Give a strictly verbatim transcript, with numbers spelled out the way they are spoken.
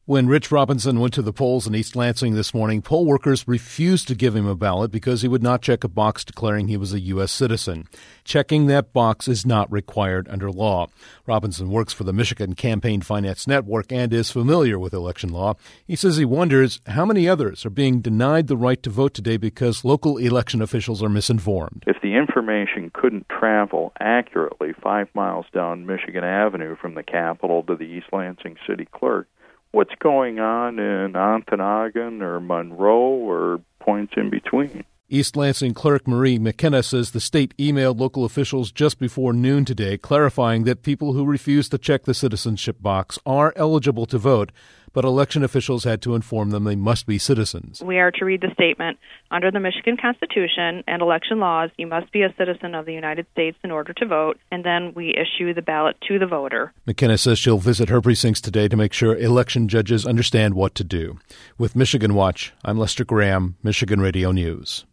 When Rich Robinson went to the polls in East Lansing this morning, poll workers refused to give him a ballot because he would not check a box declaring he was a U S citizen. Checking that box is not required under law. Robinson works for the Michigan Campaign Finance Network and is familiar with election law. He says he wonders how many others are being denied the right to vote today because local election officials are misinformed. If the information couldn't travel accurately five miles down Michigan Avenue from the Capitol to the East Lansing city clerk, what's going on in Ontonagon or Monroe or points in between? East Lansing Clerk Marie McKenna says the state emailed local officials just before noon today, clarifying that people who refuse to check the citizenship box are eligible to vote, but election officials had to inform them they must be citizens. We are to read the statement. Under the Michigan Constitution and election laws, you must be a citizen of the United States in order to vote, and then we issue the ballot to the voter. McKenna says she'll visit her precincts today to make sure election judges understand what to do. With Michigan Watch, I'm Lester Graham, Michigan Radio News.